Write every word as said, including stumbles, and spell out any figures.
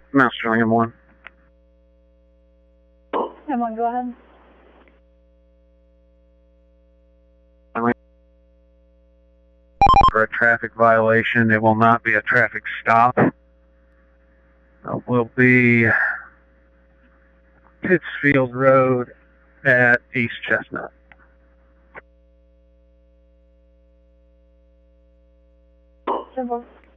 Mouse showing M one. M one, go ahead. For a traffic violation, it will not be a traffic stop. It will be Pittsfield Road at East Chestnut. Simple.